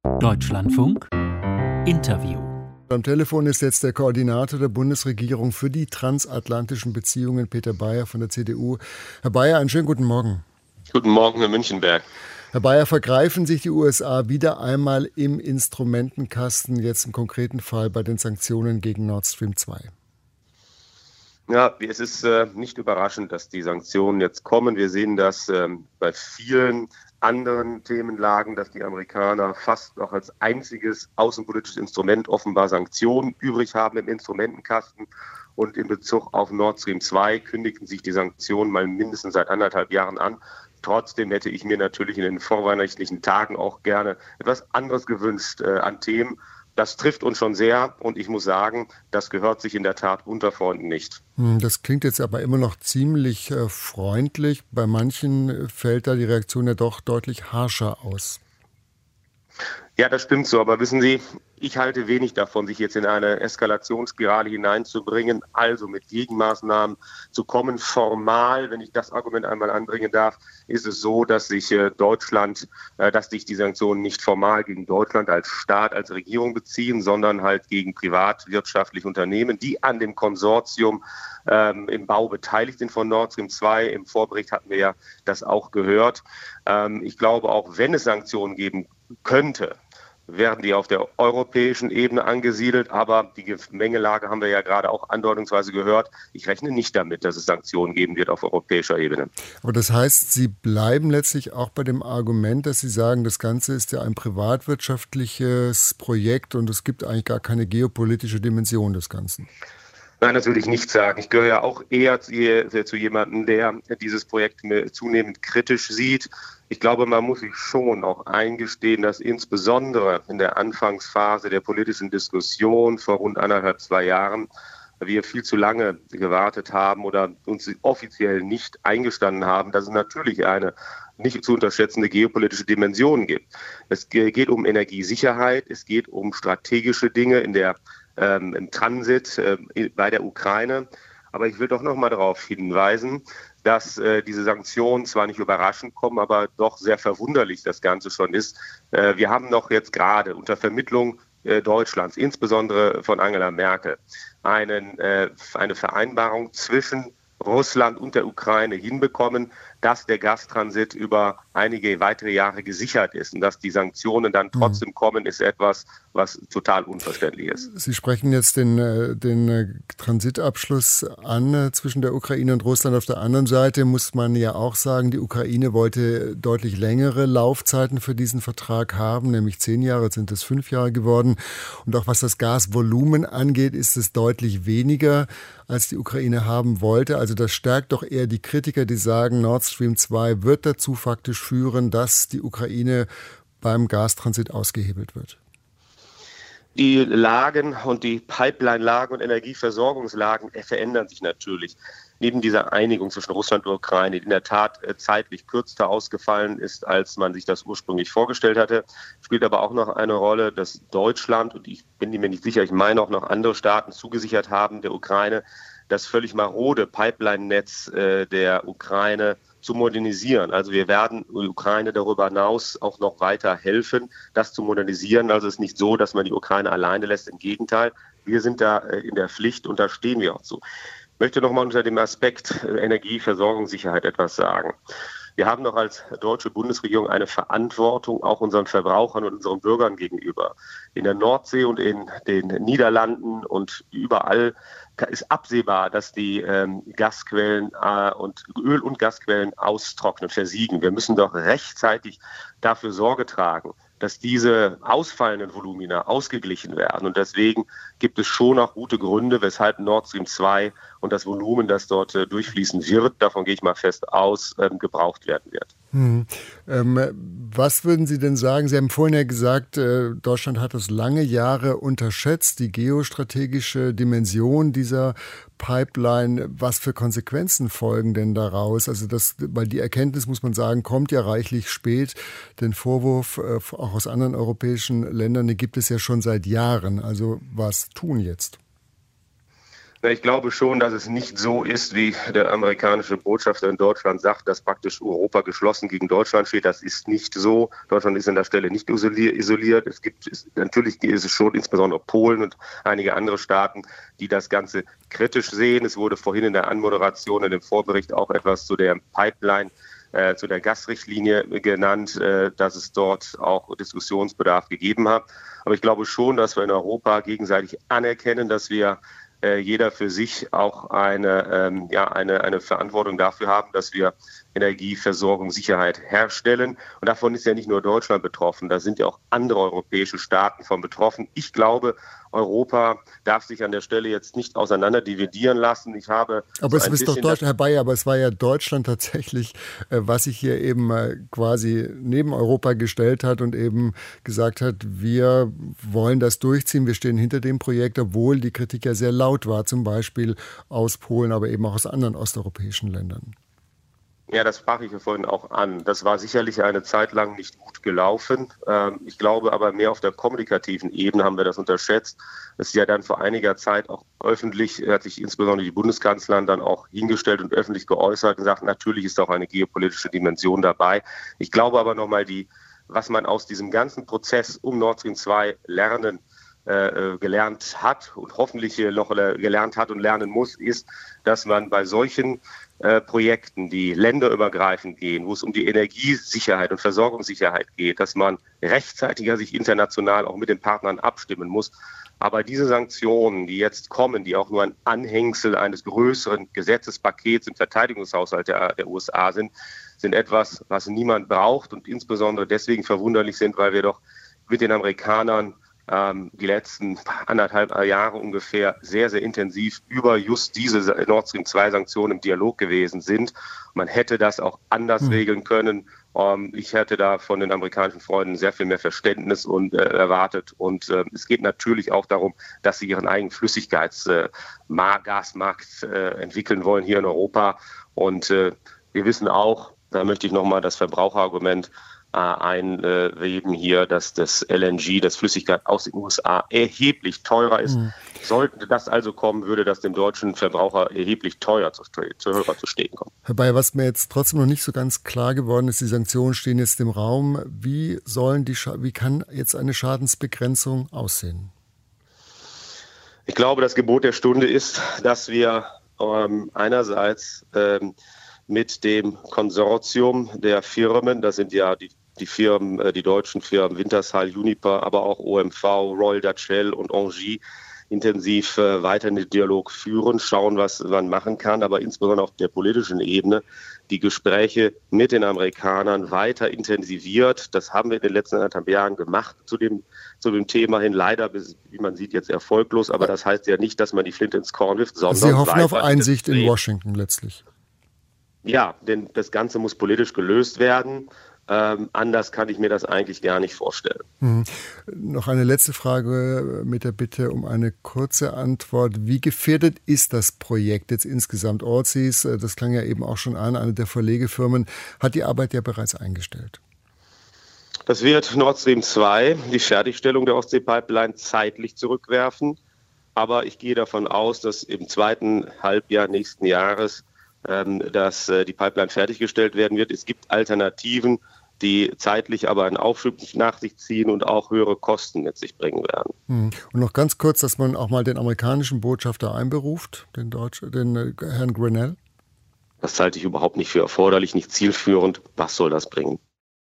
Deutschlandfunk Interview. Am Telefon ist jetzt der Koordinator der Bundesregierung für die transatlantischen Beziehungen, Peter Bayer von der CDU. Herr Bayer, einen schönen guten Morgen. Guten Morgen, Herr Münchenberg. Herr Bayer, vergreifen sich die USA wieder einmal im Instrumentenkasten, jetzt im konkreten Fall bei den Sanktionen gegen Nord Stream 2? Ja, es ist nicht überraschend, dass die Sanktionen jetzt kommen. Wir sehen das bei vielen anderen Themenlagen, dass die Amerikaner fast noch als einziges außenpolitisches Instrument offenbar Sanktionen übrig haben im Instrumentenkasten. Und in Bezug auf Nord Stream 2 kündigten sich die Sanktionen mal mindestens seit 1,5 Jahren an. Trotzdem hätte ich mir natürlich in den vorweihnachtlichen Tagen auch gerne etwas anderes gewünscht an Themen. Das trifft uns schon sehr und ich muss sagen, das gehört sich in der Tat unter Freunden nicht. Das klingt jetzt aber immer noch ziemlich freundlich. Bei manchen fällt da die Reaktion ja doch deutlich harscher aus. Ja, das stimmt so, aber wissen Sie, ich halte wenig davon, sich jetzt in eine Eskalationsspirale hineinzubringen, also mit Gegenmaßnahmen zu kommen. Formal, wenn ich das Argument einmal anbringen darf, ist es so, dass sich die Sanktionen nicht formal gegen Deutschland als Staat, als Regierung beziehen, sondern halt gegen privatwirtschaftliche Unternehmen, die an dem Konsortium im Bau beteiligt sind von Nord Stream 2. Im Vorbericht hatten wir ja das auch gehört. Ich glaube, auch wenn es Sanktionen geben könnte, werden die auf der europäischen Ebene angesiedelt. Aber die Gemengelage haben wir ja gerade auch andeutungsweise gehört. Ich rechne nicht damit, dass es Sanktionen geben wird auf europäischer Ebene. Aber das heißt, Sie bleiben letztlich auch bei dem Argument, dass Sie sagen, das Ganze ist ja ein privatwirtschaftliches Projekt und es gibt eigentlich gar keine geopolitische Dimension des Ganzen. Nein, das würde ich nicht sagen. Ich gehöre ja auch eher zu jemandem, der dieses Projekt zunehmend kritisch sieht. Ich glaube, man muss sich schon auch eingestehen, dass insbesondere in der Anfangsphase der politischen Diskussion vor rund 1,5-2 Jahren wir viel zu lange gewartet haben oder uns offiziell nicht eingestanden haben, dass es natürlich eine nicht zu unterschätzende geopolitische Dimension gibt. Es geht um Energiesicherheit, es geht um strategische Dinge im Transit bei der Ukraine. Aber ich will doch noch mal darauf hinweisen, dass diese Sanktionen zwar nicht überraschend kommen, aber doch sehr verwunderlich das Ganze schon ist. Wir haben noch jetzt gerade unter Vermittlung Deutschlands, insbesondere von Angela Merkel, eine Vereinbarung zwischen Russland und der Ukraine hinbekommen, dass der Gastransit über einige weitere Jahre gesichert ist. Und dass die Sanktionen dann trotzdem kommen, ist etwas, was total unverständlich ist. Sie sprechen jetzt den Transitabschluss an zwischen der Ukraine und Russland. Auf der anderen Seite muss man ja auch sagen, die Ukraine wollte deutlich längere Laufzeiten für diesen Vertrag haben, nämlich 10 Jahre, jetzt sind es 5 Jahre geworden. Und auch was das Gasvolumen angeht, ist es deutlich weniger, als die Ukraine haben wollte. Also das stärkt doch eher die Kritiker, die sagen, Nord Stream 2 wird dazu faktisch führen, dass die Ukraine beim Gastransit ausgehebelt wird. Die Lagen und die Pipeline-Lagen und Energieversorgungslagen verändern sich natürlich. Neben dieser Einigung zwischen Russland und Ukraine, die in der Tat zeitlich kürzer ausgefallen ist, als man sich das ursprünglich vorgestellt hatte, spielt aber auch noch eine Rolle, dass Deutschland, und ich bin mir nicht sicher, ich meine auch noch andere Staaten zugesichert haben, der Ukraine, das völlig marode Pipeline-Netz der Ukraine zu modernisieren. Also wir werden die Ukraine darüber hinaus auch noch weiter helfen, das zu modernisieren. Also es ist nicht so, dass man die Ukraine alleine lässt. Im Gegenteil, wir sind da in der Pflicht und da stehen wir auch zu. Ich möchte noch mal unter dem Aspekt Energieversorgungssicherheit etwas sagen. Wir haben noch als deutsche Bundesregierung eine Verantwortung auch unseren Verbrauchern und unseren Bürgern gegenüber. In der Nordsee und in den Niederlanden und überall ist absehbar, dass die Gasquellen und Öl- und Gasquellen austrocknen, versiegen. Wir müssen doch rechtzeitig dafür Sorge tragen, dass diese ausfallenden Volumina ausgeglichen werden. Und deswegen gibt es schon auch gute Gründe, weshalb Nord Stream 2 und das Volumen, das dort durchfließen wird, davon gehe ich mal fest aus, gebraucht werden wird. Was würden Sie denn sagen? Sie haben vorhin ja gesagt, Deutschland hat es lange Jahre unterschätzt, die geostrategische Dimension dieser Pipeline. Was für Konsequenzen folgen denn daraus? Also weil die Erkenntnis, muss man sagen, kommt ja reichlich spät. Den Vorwurf auch aus anderen europäischen Ländern, den gibt es ja schon seit Jahren. Also was tun jetzt? Ich glaube schon, dass es nicht so ist, wie der amerikanische Botschafter in Deutschland sagt, dass praktisch Europa geschlossen gegen Deutschland steht. Das ist nicht so. Deutschland ist an der Stelle nicht isoliert. Natürlich ist es schon insbesondere Polen und einige andere Staaten, die das Ganze kritisch sehen. Es wurde vorhin in der Anmoderation, in dem Vorbericht auch etwas zu der Pipeline, zu der Gasrichtlinie genannt, dass es dort auch Diskussionsbedarf gegeben hat. Aber ich glaube schon, dass wir in Europa gegenseitig anerkennen, dass wir jeder für sich auch eine Verantwortung dafür haben, dass wir Energieversorgungssicherheit herstellen. Und davon ist ja nicht nur Deutschland betroffen, da sind ja auch andere europäische Staaten von betroffen. Ich glaube, Europa darf sich an der Stelle jetzt nicht auseinander dividieren lassen. Aber es ist doch Deutschland, Herr Bayer, aber es war ja Deutschland tatsächlich, was sich hier eben quasi neben Europa gestellt hat und eben gesagt hat, wir wollen das durchziehen, wir stehen hinter dem Projekt, obwohl die Kritik ja sehr laut war, zum Beispiel aus Polen, aber eben auch aus anderen osteuropäischen Ländern. Ja, das sprach ich ja vorhin auch an. Das war sicherlich eine Zeit lang nicht gut gelaufen. Ich glaube aber mehr auf der kommunikativen Ebene haben wir das unterschätzt. Es ist ja dann vor einiger Zeit auch öffentlich, hat sich insbesondere die Bundeskanzlerin dann auch hingestellt und öffentlich geäußert und gesagt, natürlich ist auch eine geopolitische Dimension dabei. Ich glaube aber nochmal, was man aus diesem ganzen Prozess um Nord Stream 2 gelernt hat und hoffentlich noch gelernt hat und lernen muss, ist, dass man bei solchen Projekten, die länderübergreifend gehen, wo es um die Energiesicherheit und Versorgungssicherheit geht, dass man rechtzeitiger sich international auch mit den Partnern abstimmen muss. Aber diese Sanktionen, die jetzt kommen, die auch nur ein Anhängsel eines größeren Gesetzespakets im Verteidigungshaushalt der USA sind etwas, was niemand braucht und insbesondere deswegen verwunderlich sind, weil wir doch mit den Amerikanern die letzten 1,5 Jahre ungefähr sehr, sehr intensiv über just diese Nord Stream 2 Sanktionen im Dialog gewesen sind. Man hätte das auch anders regeln können. Ich hätte da von den amerikanischen Freunden sehr viel mehr Verständnis und erwartet. Und es geht natürlich auch darum, dass sie ihren eigenen Flüssiggasmarkt entwickeln wollen hier in Europa. Und wir wissen auch, da möchte ich nochmal das Verbraucherargument einweben hier, dass das LNG, das Flüssiggas aus den USA, erheblich teurer ist. Sollte das also kommen, würde das dem deutschen Verbraucher erheblich teuer zu stehen kommen. Herr Bayer, was mir jetzt trotzdem noch nicht so ganz klar geworden ist, die Sanktionen stehen jetzt im Raum. Wie kann jetzt eine Schadensbegrenzung aussehen? Ich glaube, das Gebot der Stunde ist, dass wir einerseits mit dem Konsortium der Firmen, das sind ja die Firmen, die deutschen Firmen Wintershall, Uniper, aber auch OMV, Royal Dutch Shell und Engie, intensiv weiter in den Dialog führen, schauen, was man machen kann, aber insbesondere auf der politischen Ebene die Gespräche mit den Amerikanern weiter intensiviert. Das haben wir in den letzten 1,5 Jahren gemacht zu dem Thema hin. Leider, wie man sieht, jetzt erfolglos, aber das heißt ja nicht, dass man die Flinte ins Korn wirft, sondern Sie hoffen auf Einsicht in Washington letztlich. Ja, denn das Ganze muss politisch gelöst werden. Anders kann ich mir das eigentlich gar nicht vorstellen. Noch eine letzte Frage mit der Bitte um eine kurze Antwort. Wie gefährdet ist das Projekt jetzt insgesamt? Allseas, das klang ja eben auch schon an, eine der Verlegefirmen, hat die Arbeit ja bereits eingestellt. Das wird Nord Stream 2, die Fertigstellung der Ostsee-Pipeline, zeitlich zurückwerfen. Aber ich gehe davon aus, dass im zweiten Halbjahr nächsten Jahres dass die Pipeline fertiggestellt werden wird. Es gibt Alternativen, die zeitlich aber einen Aufschub nach sich ziehen und auch höhere Kosten mit sich bringen werden. Und noch ganz kurz, dass man auch mal den amerikanischen Botschafter einberuft, den Herrn Grenell. Das halte ich überhaupt nicht für erforderlich, nicht zielführend. Was soll das bringen?